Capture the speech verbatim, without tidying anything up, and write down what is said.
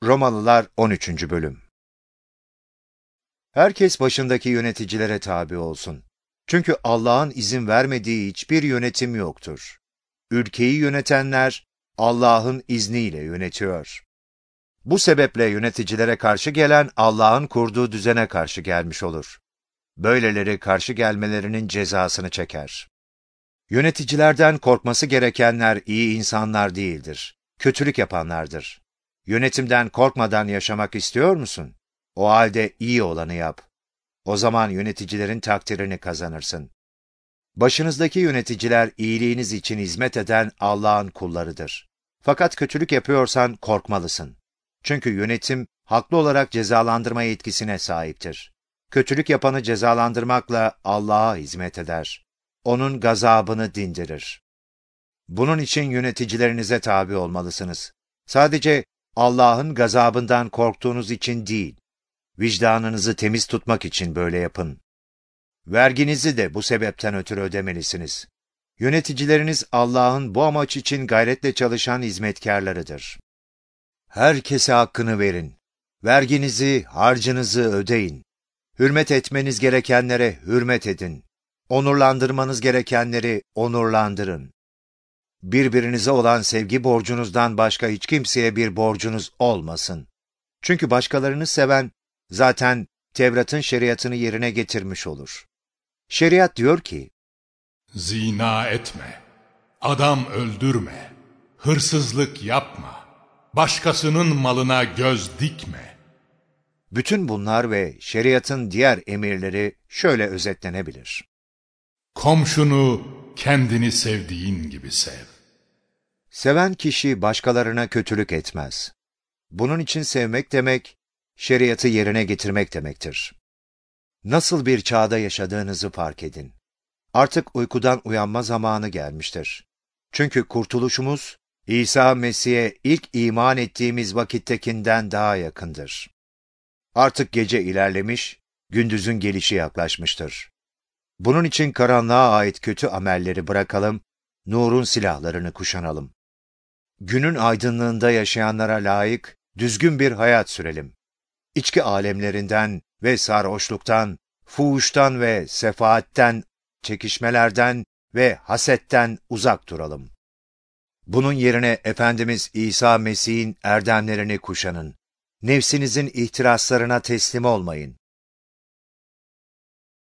Romalılar on üçüncü bölüm. Herkes başındaki yöneticilere tabi olsun. Çünkü Allah'ın izin vermediği hiçbir yönetim yoktur. Ülkeyi yönetenler Allah'ın izniyle yönetiyor. Bu sebeple yöneticilere karşı gelen Allah'ın kurduğu düzene karşı gelmiş olur. Böyleleri karşı gelmelerinin cezasını çeker. Yöneticilerden korkması gerekenler iyi insanlar değildir, kötülük yapanlardır. Yönetimden korkmadan yaşamak istiyor musun? O halde iyi olanı yap. O zaman yöneticilerin takdirini kazanırsın. Başınızdaki yöneticiler iyiliğiniz için hizmet eden Allah'ın kullarıdır. Fakat kötülük yapıyorsan korkmalısın. Çünkü yönetim haklı olarak cezalandırma yetkisine sahiptir. Kötülük yapanı cezalandırmakla Allah'a hizmet eder. Onun gazabını dindirir. Bunun için yöneticilerinize tabi olmalısınız. Sadece Allah'ın gazabından korktuğunuz için değil, vicdanınızı temiz tutmak için böyle yapın. Verginizi de bu sebepten ötürü ödemelisiniz. Yöneticileriniz Allah'ın bu amaç için gayretle çalışan hizmetkarlarıdır. Herkese hakkını verin. Verginizi, harcınızı ödeyin. Hürmet etmeniz gerekenlere hürmet edin. Onurlandırmanız gerekenleri onurlandırın. Birbirinize olan sevgi borcunuzdan başka hiç kimseye bir borcunuz olmasın. Çünkü başkalarını seven zaten Tevrat'ın şeriatını yerine getirmiş olur. Şeriat diyor ki, Zina etme, adam öldürme, hırsızlık yapma, başkasının malına göz dikme. Bütün bunlar ve şeriatın diğer emirleri şöyle özetlenebilir. Komşunu kendini sevdiğin gibi sev. Seven kişi başkalarına kötülük etmez. Bunun için sevmek demek, şeriatı yerine getirmek demektir. Nasıl bir çağda yaşadığınızı fark edin. Artık uykudan uyanma zamanı gelmiştir. Çünkü kurtuluşumuz, İsa Mesih'e ilk iman ettiğimiz vakittekinden daha yakındır. Artık gece ilerlemiş, gündüzün gelişi yaklaşmıştır. Bunun için karanlığa ait kötü amelleri bırakalım, nurun silahlarını kuşanalım. Günün aydınlığında yaşayanlara layık, düzgün bir hayat sürelim. İçki alemlerinden ve sarhoşluktan, fuhuştan ve sefaatten, çekişmelerden ve hasetten uzak duralım. Bunun yerine Efendimiz İsa Mesih'in erdemlerini kuşanın. Nefsinizin ihtiraslarına teslim olmayın.